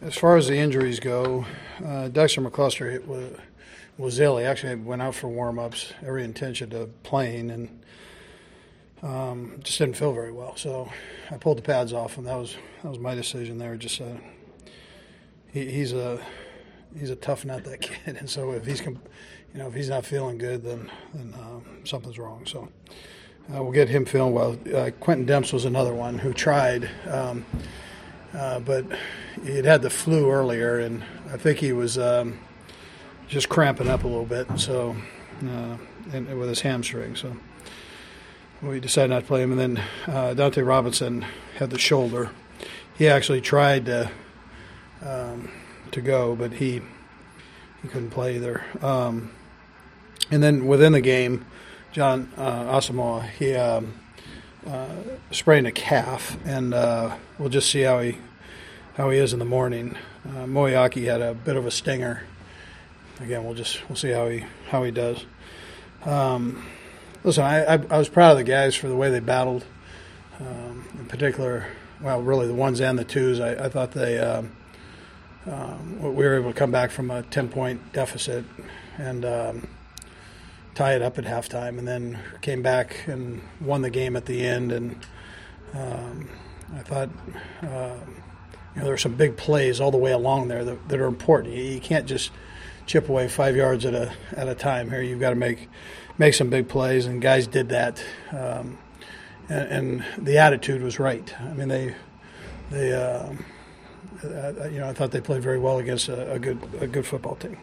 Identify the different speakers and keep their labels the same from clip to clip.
Speaker 1: As far as the injuries go, Dexter McCluster was ill. He actually went out for warm-ups, every intention of playing, and just didn't feel very well. So I pulled the pads off, and that was my decision there. Just he's a tough nut, that kid, and so if he's not feeling good, then something's wrong. So we'll get him feeling well. Quentin Demps was another one who tried. But he'd had the flu earlier, and I think he was just cramping up a little bit, so and with his hamstring. So we decided not to play him. And then Dante Robinson had the shoulder. He actually tried to go, but he couldn't play either. And then within the game, John Asamoah, he sprained a calf, and we'll just see how he is in the morning. Moyaki had a bit of a stinger. Again, we'll see how he does. Listen, I was proud of the guys for the way they battled. In particular, well, really the ones and the twos. I thought we were able to come back from a 10-point deficit and tie it up at halftime, and then came back and won the game at the end. And I thought there were some big plays all the way along there that are important. You can't just chip away 5 yards at a time here. You've got to make some big plays, and guys did that. And the attitude was right. I mean, I thought they played very well against a good football team.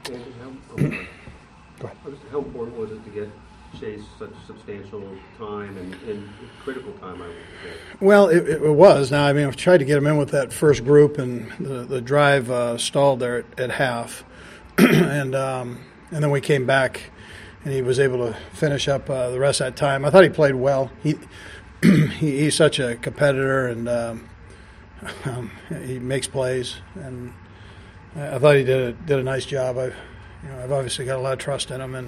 Speaker 1: Go ahead.
Speaker 2: How important was it to get Chase such substantial time and critical time, I would say?
Speaker 1: Well, it was. Now, I mean, I've tried to get him in with that first group, and the drive stalled there at half. and then we came back, and he was able to finish up the rest of that time. I thought he played well. He's such a competitor, and he makes plays, and I thought he did a nice job. I've obviously got a lot of trust in him, and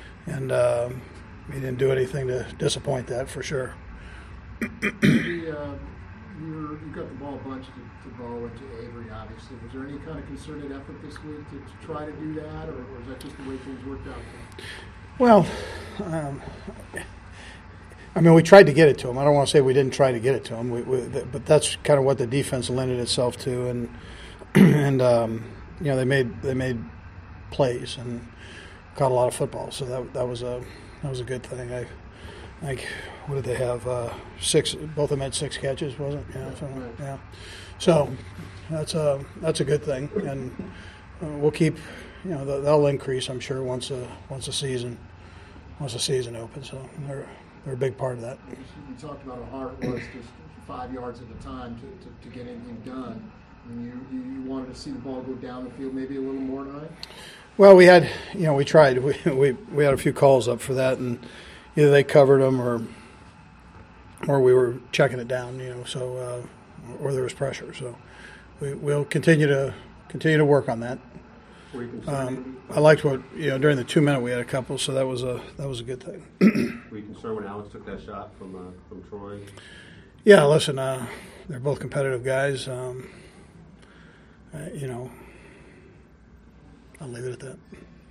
Speaker 1: he didn't do anything to disappoint that, for sure.
Speaker 3: You got the ball a bunch to Bo and to Avery, obviously. Was there any kind of concerted effort this week to try to do that, or was that just the way things worked out for him?
Speaker 1: Well, I mean, we tried to get it to him. I don't want to say we didn't try to get it to him, but that's kind of what the defense lended itself to, and they made plays and caught a lot of football, so that was a good thing. I think, what did they have? 6. Both of them had 6 catches, wasn't it? Yeah. So that's a good thing, and we'll keep. They'll increase, I'm sure, once the season opens. So they're a big part of that.
Speaker 3: You talked about how hard it was just 5 yards at a time to get anything done. And you wanted to see the ball go down the field maybe a little more tonight?
Speaker 1: Well, we had, we tried. We had a few calls up for that, and either they covered them or we were checking it down, so or there was pressure. So we'll continue to work on that. I liked what during the 2 minute we had a couple, so that was a good thing.
Speaker 2: Were you concerned when Alex took that shot from Troy?
Speaker 1: Yeah, listen, they're both competitive guys. I'll leave it at that.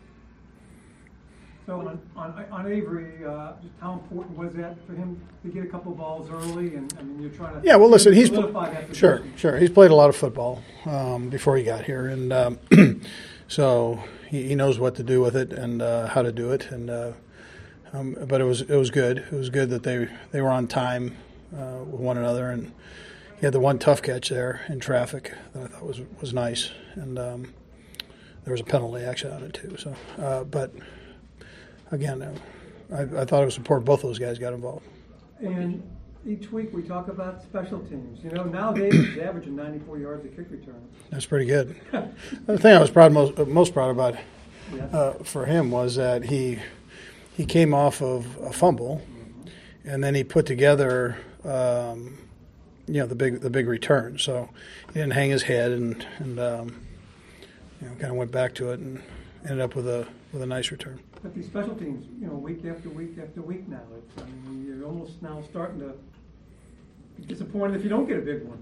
Speaker 4: So on Avery, just how important was that for him to get a couple balls early? And I mean, you're trying to solidify that position.
Speaker 1: Sure. He's played a lot of football before he got here, and so he knows what to do with it and how to do it. And but it was good. It was good that they were on time with one another, and he had the one tough catch there in traffic that I thought was nice, and there was a penalty actually on it too. So, but again, I thought it was important both those guys got involved.
Speaker 4: And each week we talk about special teams. Nowadays he's averaging 94 yards of kick return.
Speaker 1: That's pretty good. The thing I was most proud about for him was that he came off of a fumble, and then he put together the big return. So he didn't hang his head and kind of went back to it and ended up with a nice return.
Speaker 4: But these special teams, week after week after week now, you're almost now starting to be disappointed if you don't get a big one.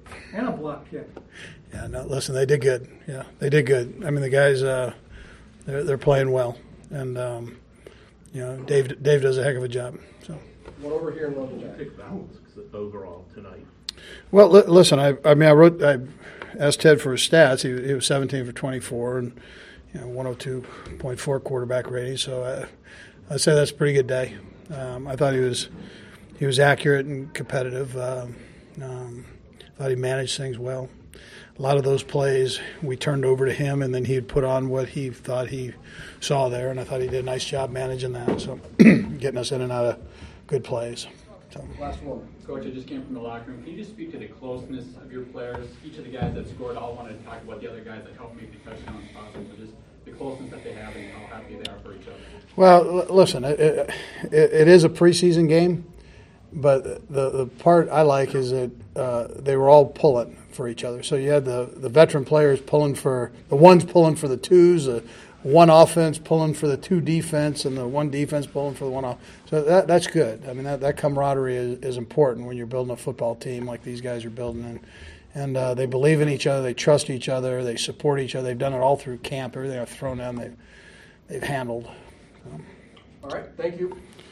Speaker 4: And a block kick.
Speaker 1: Yeah, no, listen, they did good. Yeah, they did good. I mean, the guys, they're playing well, and Dave does a heck of a job. So.
Speaker 3: One over here and one over there.
Speaker 5: Pick balance overall tonight.
Speaker 1: Well, listen, I asked Ted for his stats. He was 17 for 24 and 102.4 quarterback rating. So I'd say that's a pretty good day. I thought he was accurate and competitive. Thought he managed things well. A lot of those plays we turned over to him, and then he'd put on what he thought he saw there, and I thought he did a nice job managing that. So getting us in and out of good plays. So.
Speaker 3: Last one.
Speaker 6: Coach, I just came from the locker room. Can you just speak to the closeness of your players? Each of the guys that scored all wanted to talk about the other guys that helped make the touchdowns possible. So just the closeness that they have and how happy they are for each other.
Speaker 1: Well, listen, it is a preseason game, but the part I like is that they were all pulling for each other. So you had the veteran players pulling for the ones pulling for the twos, the one offense pulling for the two defense, and the one defense pulling for the one off. So that's good. I mean, that camaraderie is important when you're building a football team like these guys are building. And they believe in each other. They trust each other. They support each other. They've done it all through camp. Everything I've thrown down, they've handled. So.
Speaker 3: All right, thank you.